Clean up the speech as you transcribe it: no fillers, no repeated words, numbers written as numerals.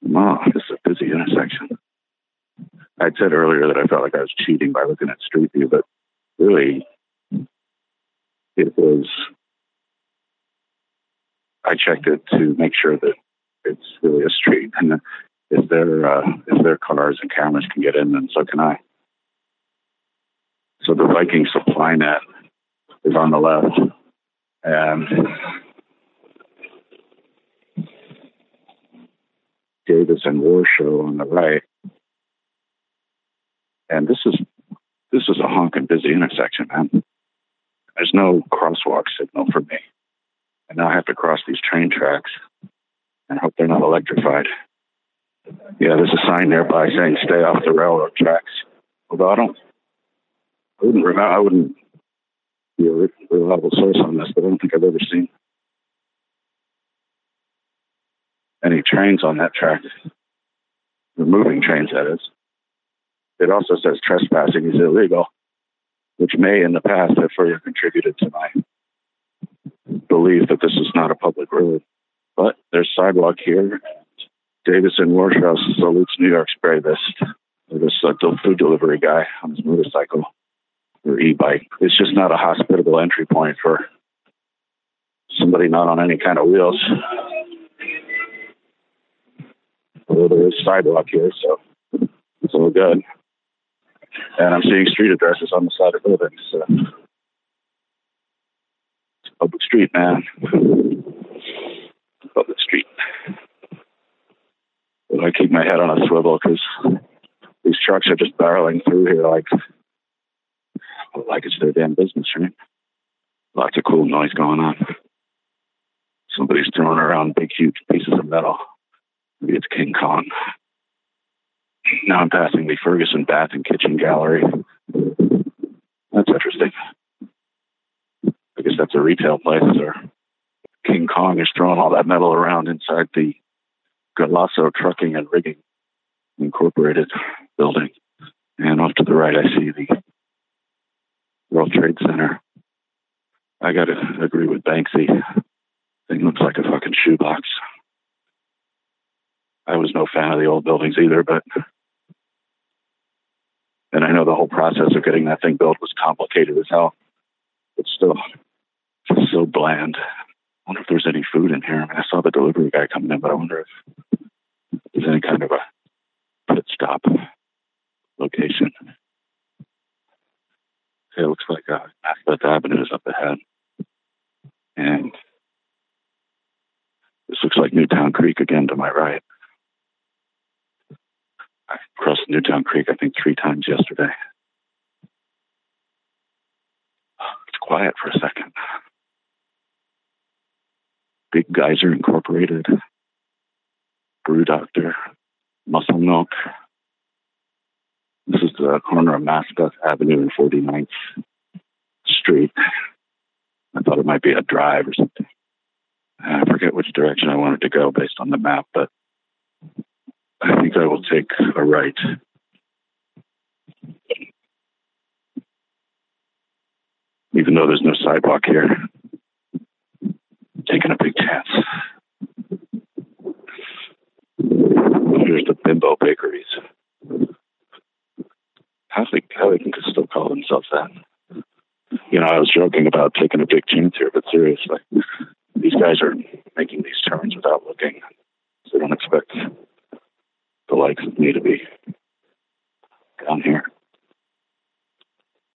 Wow, this is a busy intersection. I'd said earlier that I felt like I was cheating by looking at Street View, but really, it was. I checked it to make sure that it's really a street, and if their cars and cameras can get in, then so can I. So the Viking supply net is on the left, and Davis and Warshow on the right. And this is a honking busy intersection, man. There's no crosswalk signal for me. And now I have to cross these train tracks and hope they're not electrified. Yeah, there's a sign nearby saying stay off the railroad tracks. Although I wouldn't be a reliable source on this, but I don't think I've ever seen any trains on that track. The moving trains, that is. It also says trespassing is illegal, which may in the past have further contributed to my belief that this is not a public road. But there's sidewalk here. Davis and Warshow salutes New York's bravest. This food delivery guy on his motorcycle or e-bike. It's just not a hospitable entry point for somebody not on any kind of wheels. Although there is sidewalk here, so it's all good. And I'm seeing street addresses on the side of buildings. So it's a public street, man. Public street. But I keep my head on a swivel because these trucks are just barreling through here like it's their damn business, right? Lots of cool noise going on. Somebody's throwing around big, huge pieces of metal. Maybe it's King Kong. Now I'm passing the Ferguson Bath and Kitchen Gallery. That's interesting. I guess that's a retail place, or King Kong is throwing all that metal around inside the Galasso Trucking and Rigging Incorporated building. And off to the right, I see the World Trade Center. I got to agree with Banksy. Thing looks like a fucking shoebox. I was no fan of the old buildings either, and I know the whole process of getting that thing built was complicated as hell. But still, it's so bland. I wonder if there's any food in here. I mean, I saw the delivery guy coming in, but I wonder if there's any kind of a pit stop location. Okay, it looks like Fifth Avenue is up ahead. And this looks like Newtown Creek again to my right. I crossed Newtown Creek, I think, 3 times yesterday. It's quiet for a second. Big Geyser Incorporated, Brew Doctor, Muscle Milk. This is the corner of Mascot Avenue and 49th Street. I thought it might be a drive or something. I forget which direction I wanted to go based on the map, but I think I will take a right. Even though there's no sidewalk here. Taking a big chance. Here's the Bimbo Bakeries. How they can still call themselves that? You know, I was joking about taking a big chance here, but seriously, these guys are making these turns without looking. So they don't expect the likes of me to be